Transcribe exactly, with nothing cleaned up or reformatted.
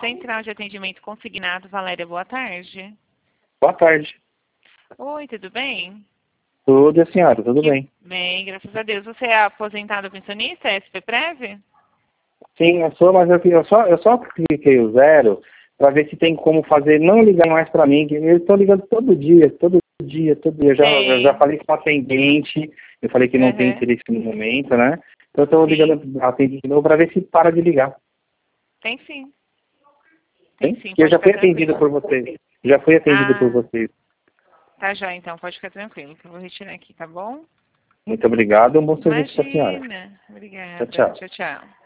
Central de Atendimento Consignado, Valéria, boa tarde. Boa tarde. Oi, tudo bem? Tudo e a senhora, tudo Que bem? Bem, graças a Deus. Você é aposentado pensionista, S P Prev? Sim, eu sou, mas eu, eu, só, eu só cliquei o zero para ver se tem como fazer, não ligar mais para mim, que eu estou ligando todo dia, todo dia, todo dia. Eu já, eu já Tem. falei com o atendente, eu falei que não tem Uhum. interesse no momento, né? Então eu estou Sim. ligando a atendente de novo para ver se para de ligar. Tem sim. Tem Tem? sim, Que eu pode já ficar fui atendido tranquilo. por vocês. Já fui atendido por Ah, vocês. tá já então, pode ficar tranquilo, que eu vou retirar aqui, tá bom? Muito obrigado, um bom serviço para a senhora. Imagina. Tchau, Obrigada. tchau. Tchau, tchau.